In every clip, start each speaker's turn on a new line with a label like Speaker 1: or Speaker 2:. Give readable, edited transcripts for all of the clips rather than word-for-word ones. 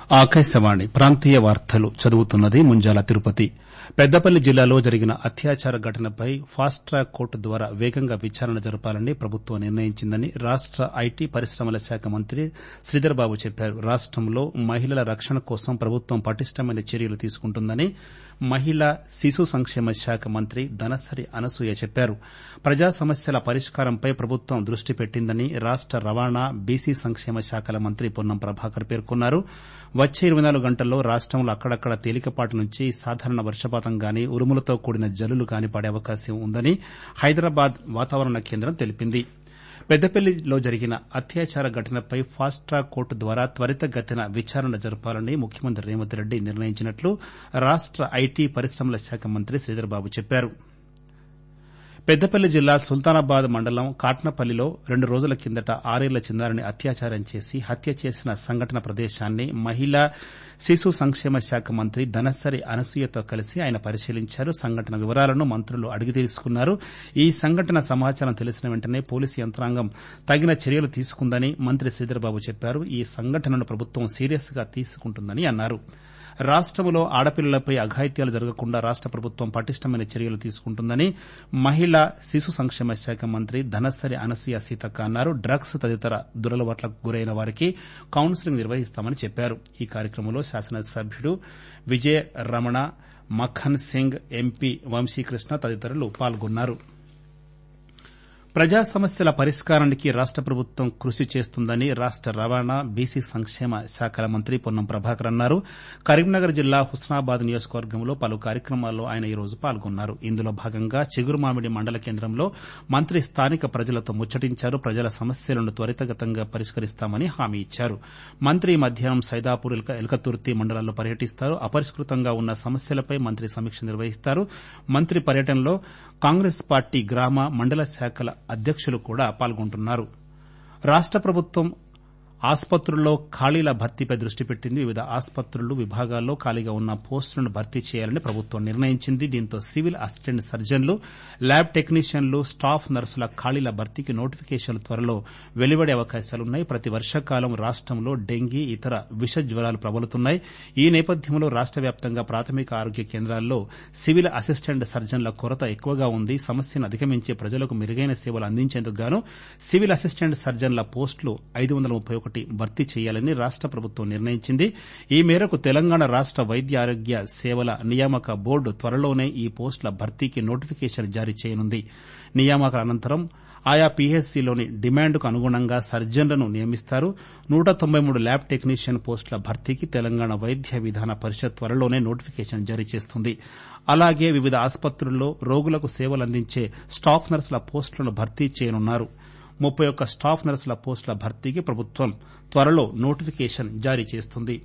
Speaker 1: ఆకాశవాణి ప్రాంతీయ వార్తలు చదువుతున్నది ముంజాల తిరుపతి. పెద్దపల్లి జిల్లాలో జరిగిన అత్యాచార ఘటనపై ఫాస్ట్ ట్రాక్ కోర్టు ద్వారా వేగంగా విచారణ జరపాలని ప్రభుత్వం నిర్ణయించిందని రాష్ట ఐటీ పరిశ్రమల శాఖ మంత్రి శ్రీధర్బాబు చెప్పారు. రాష్టంలో మహిళల రక్షణ కోసం ప్రభుత్వం పటిష్టమైన చర్యలు తీసుకుంటుందని మహిళా శిశు సంక్షేమ శాఖ మంత్రి ధనసరి అనసూయ చెప్పారు. ప్రజా సమస్యల పరిష్కారంపై ప్రభుత్వం దృష్టి పెట్టిందని రాష్ట రవాణా బీసీ సంక్షేమ శాఖల మంత్రి పొన్నం ప్రభాకర్ పేర్కొన్నారు. వచ్చే 24 గంటల్లో రాష్టంలో అక్కడక్కడ తేలికపాటి నుంచి సాధారణ వర్షపాతం గాని ఉరుములతో కూడిన జల్లులు గాని పడే అవకాశం ఉందని హైదరాబాద్ వాతావరణ కేంద్రం తెలిపింది. పెద్దపల్లిలో జరిగిన అత్యాచార ఘటనపై ఫాస్ట్ ట్రాక్ కోర్టు ద్వారా త్వరితగతిన విచారణ జరపాలని ముఖ్యమంత్రి రేవంత్ రెడ్డి నిర్ణయించినట్లు రాష్ట ఐటీ పరిశ్రమల శాఖ మంత్రి శ్రీధర్బాబు చెప్పారు. పెద్దపల్లి జిల్లా సుల్తానాబాద్ మండలం కాట్నపల్లిలో 2 రోజుల కిందట 6 ఏళ్ల చిన్నారిని అత్యాచారం చేసి హత్య చేసిన సంఘటన ప్రదేశాన్ని మహిళా శిశు సంక్షేమ శాఖ మంత్రి ధనసరి అనసూయతో కలిసి ఆయన పరిశీలించారు. సంఘటన వివరాలను మంత్రులు అడిగి తెలుసుకున్నారు. ఈ సంఘటన సమాచారం తెలిసిన వెంటనే పోలీసు యంత్రాంగం తగిన చర్యలు తీసుకుందని మంత్రి శ్రీధర్బాబు చెప్పారు. ఈ సంఘటనను ప్రభుత్వం సీరియస్ గా తీసుకుంటుందని అన్నారు. రాష్టంలో ఆడపిల్లలపై అఘాయిత్యాలు జరగకుండా రాష్ట ప్రభుత్వం పటిష్టమైన చర్యలు తీసుకుంటుందని మహిళా శిశు సంక్షేమ శాఖ మంత్రి ధనసరి అనసూయ సీతక్క అన్నారు. డ్రగ్స్ తదితర దురలవాట్లకు గురైన వారికి కౌన్సిలింగ్ నిర్వహిస్తామని చెప్పారు. ఈ కార్యక్రమంలో శాసనసభ్యుడు విజయ రమణ, మఖన్ సింగ్, ఎంపీ వంశీకృష్ణ తదితరులు పాల్గొన్నారు. ప్రజా సమస్యల పరిష్కారానికి రాష్ట ప్రభుత్వం కృషి చేస్తుందని రాష్ట రవాణా బీసీ సంక్షేమ శాఖల మంత్రి పొన్నం ప్రభాకర్ అన్నారు. కరీంనగర్ జిల్లా హుస్నాబాద్ నియోజకవర్గంలో పలు కార్యక్రమాల్లో ఆయన ఈ రోజు పాల్గొన్నారు. ఇందులో భాగంగా చిగురుమామిడి మండల కేంద్రంలో మంత్రి స్థానిక ప్రజలతో ముచ్చటించారు. ప్రజల సమస్యలను త్వరితగతంగా పరిష్కరిస్తామని హామీ ఇచ్చారు. మంత్రి మధ్యాహ్నం సైదాపూర్, ఎల్కతుర్తి మండలాల్లో పర్యటిస్తారు. అపరిష్కృతంగా ఉన్న సమస్యలపై మంత్రి సమీక్ష నిర్వహిస్తారు. మంత్రి పర్యటనలో కాంగ్రెస్ పార్టీ గ్రామ, మండల శాఖల అధ్యకులు కూడా పాల్గొంటున్నారు. రాష్ట ప్రభుత్వం ఆసుపత్రుల్లో ఖాళీల భర్తీపై దృష్టి పెట్టింది. వివిధ ఆసుపత్రులు, విభాగాల్లో ఖాళీగా ఉన్న పోస్టులను భర్తీ చేయాలని ప్రభుత్వం నిర్ణయించింది. దీంతో సివిల్ అసిస్టెంట్ సర్జన్లు, ల్యాబ్ టెక్నీషియన్లు, స్టాఫ్ నర్సుల ఖాళీల భర్తీకి నోటిఫికేషన్లు త్వరలో వెలువడే అవకాశాలున్నాయి. ప్రతి వర్షాకాలం రాష్టంలో డెంగీ, ఇతర విష జ్వరాలు ప్రబలుతున్నాయి. ఈ నేపథ్యంలో రాష్ట వ్యాప్తంగా ప్రాథమిక ఆరోగ్య కేంద్రాల్లో సివిల్ అసిస్టెంట్ సర్జన్ల కొరత ఎక్కువగా ఉంది. సమస్యను అధిగమించి ప్రజలకు మెరుగైన సేవలు అందించేందుకు గాను సివిల్ అసిస్టెంట్ సర్జన్ల పోస్టులు 531 భర్తీ చేయాలని రాష్ట ప్రభుత్వం నిర్ణయించింది. ఈ మేరకు తెలంగాణ రాష్ట వైద్య ఆరోగ్య సేవల నియామక బోర్డు త్వరలోనే ఈ పోస్టుల భర్తీకి నోటిఫికేషన్ జారీ చేయనుంది. నియామకాల అనంతరం ఆయా పీహెచ్సీలోని డిమాండ్కు అనుగుణంగా సర్జన్లను నియమిస్తారు. 193 ల్యాబ్ టెక్నీషియన్ పోస్టుల భర్తీకి తెలంగాణ వైద్య విధాన పరిషత్ త్వరలోనే నోటిఫికేషన్ జారీ చేస్తుంది. అలాగే వివిధ ఆసుపత్రుల్లో రోగులకు సేవలందించే స్టాఫ్ నర్సుల పోస్టులను భర్తీ చేయనున్నారు. 31 స్టాఫ్ నర్సుల పోస్టుల భర్తీకి ప్రభుత్వం త్వరలో నోటిఫికేషన్ జారీ చేస్తుంది.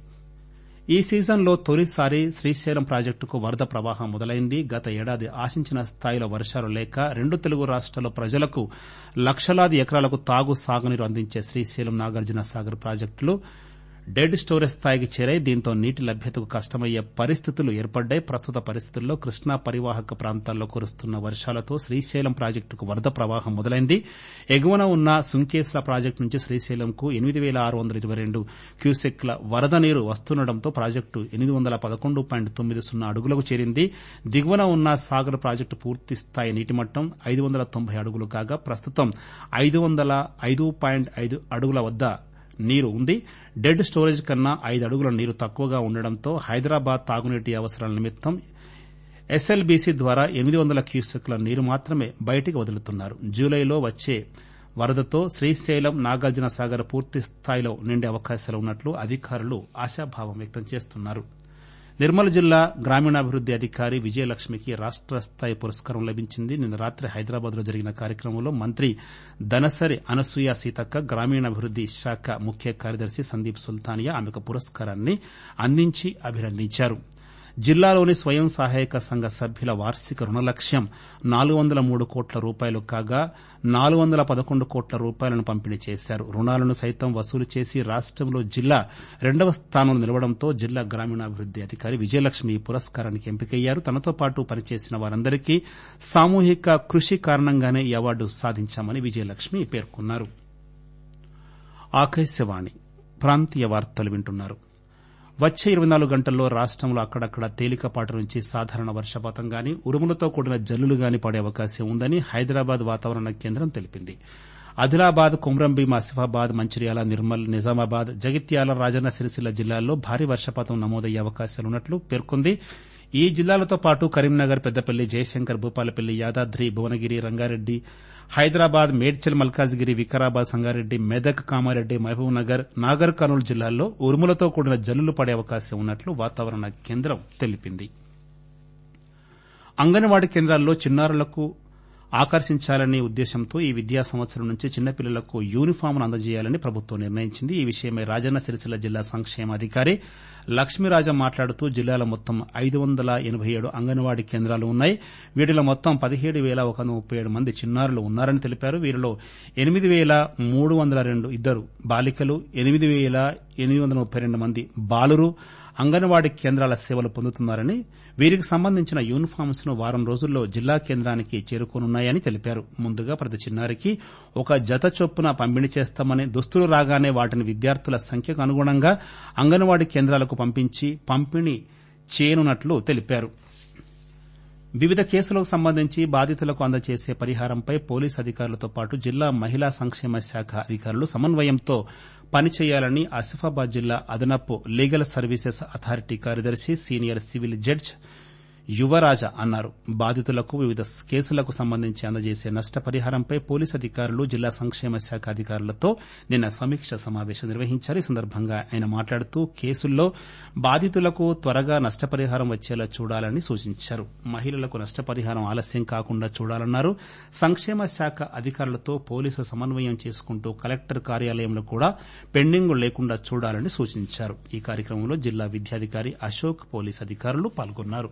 Speaker 1: ఈ సీజన్లో తొలిసారి శ్రీశైలం ప్రాజెక్టుకు వరద ప్రవాహం మొదలైంది. గత ఏడాది ఆశించిన స్థాయిలో వర్షాలు లేక 2 తెలుగు రాష్ట్రాల ప్రజలకు లక్షలాది ఎకరాలకు తాగు, సాగునీరు అందించే శ్రీశైలం, నాగార్జున సాగర్ ప్రాజెక్టులు డెడ్ స్టోరేజ్ స్థాయికి చేరాయి. దీంతో నీటి లభ్యతకు కష్టమయ్యే పరిస్థితులు ఏర్పడ్డాయి. ప్రస్తుత పరిస్థితుల్లో కృష్ణా పరివాహక ప్రాంతాల్లో కురుస్తున్న వర్షాలతో శ్రీశైలం ప్రాజెక్టుకు వరద ప్రవాహం మొదలైంది. ఎగువన ఉన్న సుంకేశ్ల ప్రాజెక్టు నుంచి శ్రీశైలంకు 8622 క్యూసెక్ల వరద నీరు వస్తుండటంతో ప్రాజెక్టు 811.90 అడుగులకు చేరింది. దిగువన ఉన్న సాగర్ ప్రాజెక్టు పూర్తి స్థాయి నీటిమట్టం 590 అడుగులు కాగా ప్రస్తుతం 505.5 అడుగుల వద్ద నీరు ఉంది. డెడ్ స్టోరేజ్ కన్నా 5 అడుగుల నీరు తక్కువగా ఉండడంతో హైదరాబాద్ తాగునీటి అవసరాల నిమిత్తం ఎస్ఎల్బీసీ ద్వారా 800 క్యూసెక్ల నీరు మాత్రమే బయటికి వదులుతున్నారు. జూలైలో వచ్చే వరదతో శ్రీశైలం, నాగార్జున సాగర్ పూర్తి స్థాయిలో నిండే అవకాశాలున్నట్లు అధికారులు ఆశాభావం వ్యక్తం చేస్తున్నారు. నిర్మల్ జిల్లా గ్రామీణాభివృద్ది అధికారి విజయలక్ష్మికి రాష్ట స్థాయి పురస్కారం లభించింది. నిన్న రాత్రి హైదరాబాద్లో జరిగిన కార్యక్రమంలో మంత్రి ధనసరి అనసూయ సీతక్క, గ్రామీణాభివృద్ది శాఖ ముఖ్య కార్యదర్శి సందీప్ సుల్తానియా ఆమెకు పురస్కారాన్ని అందించి అభినందించారు. జిల్లాలోని స్వయం సహాయక సంఘ సభ్యుల వార్షిక రుణ లక్ష్యం 403 కోట్ల రూపాయలు కాగా 411 కోట్ల రూపాయలను పంపిణీ చేశారు. రుణాలను సైతం వసూలు చేసి రాష్టంలో జిల్లా 2వ స్థానంలో నిలవడంతో జిల్లా గ్రామీణాభివృద్ది అధికారి విజయలక్ష్మి ఈ పురస్కారానికి ఎంపికయ్యారు. తనతో పాటు పనిచేసిన వారందరికీ సామూహిక కృషి కారణంగానే ఈ అవార్డు సాధించామని విజయలక్ష్మి పేర్కొన్నారు. వచ్చే 24 గంటల్లో రాష్టంలో అక్కడక్కడ తేలికపాటి నుంచి సాధారణ వర్షపాతం గాని ఉరుములతో కూడిన జల్లులు గాని పడే అవకాశం ఉందని హైదరాబాద్ వాతావరణ కేంద్రం తెలిపింది. ఆదిలాబాద్, కొమ్రంభీం, ఆసిఫాబాద్, మంచిర్యాల, నిర్మల్, నిజామాబాద్, జగిత్యాల, రాజన్న సిరిసిల్ల జిల్లాల్లో భారీ వర్షపాతం నమోదయ్యే అవకాశాలున్నట్లు పేర్కొంది. ఈ జిల్లాలతో పాటు కరీంనగర్, పెద్దపల్లి, జయశంకర్, భూపాలపల్లి, యాదాద్రి, భువనగిరి, రంగారెడ్డి, హైదరాబాద్, మేడ్చల్, మల్కాజిగిరి, వికారాబాద్, సంగారెడ్డి, మెదక్, కామారెడ్డి, మహబూబ్ నగర్, నాగర్ కర్నూలు జిల్లాల్లో ఉరుములతో కూడిన జల్లులు పడే అవకాశం ఉన్నట్లు వాతావరణ కేంద్రం తెలిపింది. అంగన్వాడీ కేంద్రాల్లో చిన్నారులకు ఆకర్షించాలనే ఉద్దేశంతో ఈ విద్యా సంవత్సరం నుంచి చిన్నపిల్లలకు యూనిఫామ్ను అందజేయాలని ప్రభుత్వం నిర్ణయించింది. ఈ విషయమై రాజన్న సిరిసిల్ల జిల్లా సంక్షేమాధికారి లక్ష్మీరాజం మాట్లాడుతూ జిల్లాలో మొత్తం 587 అంగన్వాడీ కేంద్రాలు ఉన్నాయి. వీటిలో మొత్తం 17,137 మంది చిన్నారులు ఉన్నారని తెలిపారు. వీరిలో 8,302 బాలికలు, 8,832 మంది బాలురు అంగన్వాడీ కేంద్రాల సేవలు పొందుతున్నారని, వీరికి సంబంధించిన యూనిఫామ్స్ ను వారం రోజుల్లో జిల్లా కేంద్రానికి చేరుకోనున్నాయని తెలిపారు. ముందుగా ప్రతి చిన్నారికి ఒక జత చొప్పున పంపిణీ చేస్తామని, దుస్తులు రాగానే వాటిని విద్యార్థుల సంఖ్యకు అనుగుణంగా అంగన్వాడీ కేంద్రాలకు పంపిణీ చేయనున్నట్లు తెలిపారు. వివిధ కేసులకు సంబంధించి బాధితులకు అందజేసే పరిహారంపై పోలీసు అధికారులతో పాటు జిల్లా మహిళా సంక్షేమ శాఖ అధికారులు సమన్వయంతో పనిచేయాలని ఆసిఫాబాద్ జిల్లా అదనపు లీగల్ సర్వీసెస్ అథారిటీ కార్యదర్శి సీనియర్ సివిల్ జడ్జి యువరాజ అన్నారు. బాధితులకు వివిధ కేసులకు సంబంధించి అందజేసే నష్టపరిహారంపై పోలీసు అధికారులు, జిల్లా సంక్షేమ శాఖ అధికారులతో నిన్న సమీక్ష సమావేశం నిర్వహించారు. ఈ సందర్భంగా ఆయన మాట్లాడుతూ కేసుల్లో బాధితులకు త్వరగా నష్టపరిహారం వచ్చేలా చూడాలని సూచించారు. మహిళలకు నష్టపరిహారం ఆలస్యం కాకుండా చూడాలన్నారు. సంక్షేమ శాఖ అధికారులతో పోలీసులు సమన్వయం చేసుకుంటూ కలెక్టర్ కార్యాలయంలో కూడా పెండింగ్ లేకుండా చూడాలని సూచించారు. ఈ కార్యక్రమంలో జిల్లా విద్యాధికారి అశోక్, పోలీసు అధికారులు పాల్గొన్నారు.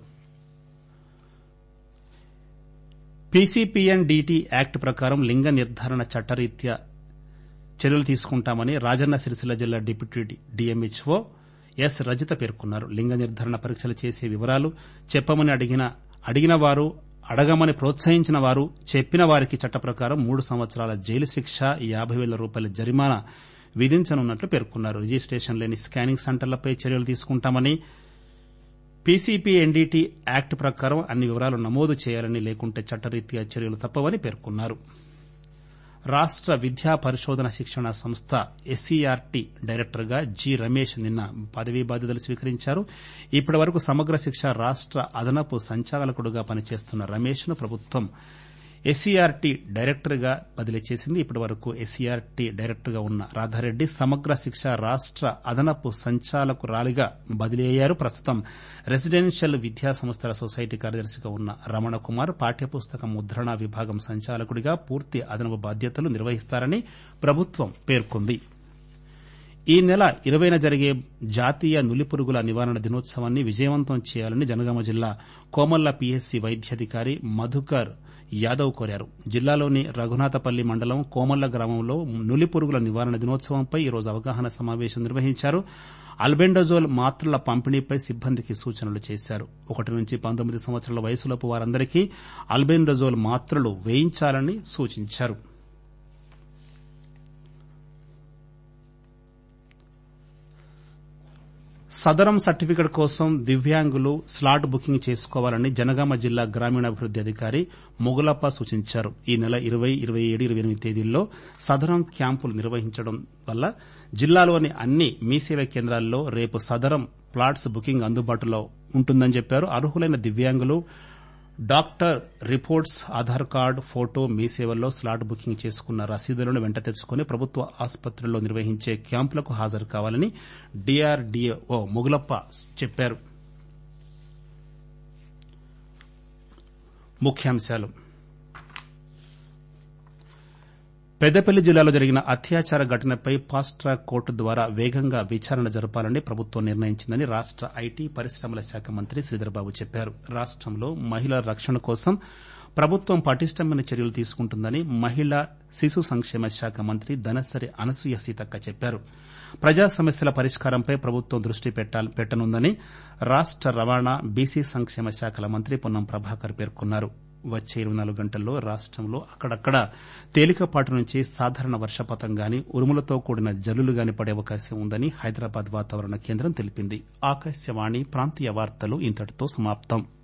Speaker 1: పీసీపీఎన్డీటీ యాక్ట్ ప్రకారం లింగ నిర్ధారణ చట్టరీత్యా చర్యలు తీసుకుంటామని రాజన్న సిరిసిల్ల జిల్లా డిప్యూటీ డీఎంహెచ్ఓ ఎస్ రజిత పేర్కొన్నారు. లింగ నిర్ధారణ పరీక్షలు చేసే వివరాలు చెప్పమని అడిగిన వారు, అడగమని ప్రోత్సహించిన వారు, చెప్పిన వారికి చట్ట ప్రకారం 3 సంవత్సరాల జైలు శిక్ష, 50,000 రూపాయల జరిమానా విధించనున్నట్లు పేర్కొన్నారు. రిజిస్టేషన్ లేని స్కానింగ్ సెంటర్లపై చర్యలు తీసుకుంటామని, పీసీపీఎన్డీటీ యాక్ట్ ప్రకారం అన్ని వివరాలు నమోదు చేయాలని, లేకుంటే చట్టరీత్యా చర్యలు తప్పవని పేర్కొన్నారు. రాష్ట విద్యా పరిశోధన శిక్షణ సంస్థ ఎస్సీఆర్టీ డైరెక్టర్గా జి రమేష్ నిన్న పదవీ బాధ్యతలు స్వీకరించారు. ఇప్పటి వరకు సమగ్ర శిక్ష రాష్ట అదనపు సంచాలకుడుగా పనిచేస్తున్న రమేష్ ను ప్రభుత్వం ఎస్సీఆర్టీ డైరెక్టర్గా బదిలీ చేసింది. ఇప్పటి వరకు ఎస్సీఆర్టీ డైరెక్టర్గా ఉన్న రాధారెడ్డి సమగ్ర శిక్ష రాష్ట అదనపు సంచాలకురాలిగా బదిలీ అయ్యారు. ప్రస్తుతం రెసిడెన్షియల్ విద్యా సంస్థల సొసైటీ కార్యదర్శిగా ఉన్న రమణకుమార్ పాఠ్యపుస్తకం ముద్రణ విభాగం సంచాలకుడిగా పూర్తి అదనపు బాధ్యతలు నిర్వహిస్తారని ప్రభుత్వం పేర్కొంది. ఈ నెల 20న జరిగే జాతీయ నులిపురుగుల నివారణ దినోత్సవాన్ని విజయవంతం చేయాలని జనగామ జిల్లా కోమల్ల పీహెచ్సీ వైద్యాధికారి మధుకర్ యాదవ్ కోరారు. జిల్లాలోని రఘునాథపల్లి మండలం కోమల్ల గ్రామంలో నులిపురుగుల నివారణ దినోత్సవంపై ఈరోజు అవగాహన సమావేశం నిర్వహించారు. అల్బెండజోల్ మాత్రల పంపిణీపై సిబ్బందికి సూచనలు చేశారు. 1 నుంచి 19 సంవత్సరాల వయసులోపు వారందరికీ అల్బెండజోల్ మాత్రలు వేయించాలని సూచించారు. సదరం సర్టిఫికెట్ కోసం దివ్యాంగులు స్లాట్ బుకింగ్ చేసుకోవాలని జనగామ జిల్లా గ్రామీణాభివృద్ది అధికారి మొగులప్ప సూచించారు. ఈ నెల 20, 27, 28 తేదీల్లో సదరం క్యాంపులు నిర్వహించడం వల్ల జిల్లాలోని అన్ని మీసేవ కేంద్రాల్లో రేపు సదరం ప్లాట్స్ బుకింగ్ అందుబాటులో ఉంటుందని చెప్పారు. అర్హులైన దివ్యాంగులు doctor reports, Aadhaar card, photo, మీ సేవల్లో స్లాట్ బుకింగ్ చేసుకున్న రసీదులను వెంట తెచ్చుకుని ప్రభుత్వ ఆసుపత్రుల్లో నిర్వహించే క్యాంపులకు హాజరు కావాలని డీఆర్డీఓ మొగులప్ప చెప్పారు. ముఖ్యాంశాలు: పెద్దపల్లి జిల్లాలో జరిగిన అత్యాచార ఘటనపై ఫాస్ట్ ట్రాక్ కోర్టు ద్వారా వేగంగా విచారణ జరపాలని ప్రభుత్వం నిర్ణయించిందని రాష్ట ఐటీ, పరిశ్రమల శాఖ మంత్రి శ్రీధర్బాబు చెప్పారు. రాష్టంలో మహిళల రక్షణ కోసం ప్రభుత్వం పటిష్టమైన చర్యలు తీసుకుంటుందని మహిళా శిశు సంక్షేమ శాఖ మంత్రి దనసరి అనసూయ సీతక్క చెప్పారు. ప్రజా సమస్యల పరిష్కారంపై ప్రభుత్వం దృష్టి పెట్టనుందని రాష్ట రవాణా, బీసీ సంక్షేమ శాఖల మంత్రి పొన్నం ప్రభాకర్ పేర్కొన్నారు. వచ్చే 24 గంటల్లో రాష్టంలో అక్కడక్కడా తేలికపాటి నుంచి సాధారణ వర్షపాతం గాని ఉరుములతో కూడిన జల్లులు గాని పడే అవకాశం ఉందని హైదరాబాద్ వాతావరణ కేంద్రం తెలిపింది. ఆకాశవాణి ప్రాంతీయ వార్తలు ఇంతటితో సమాప్తం.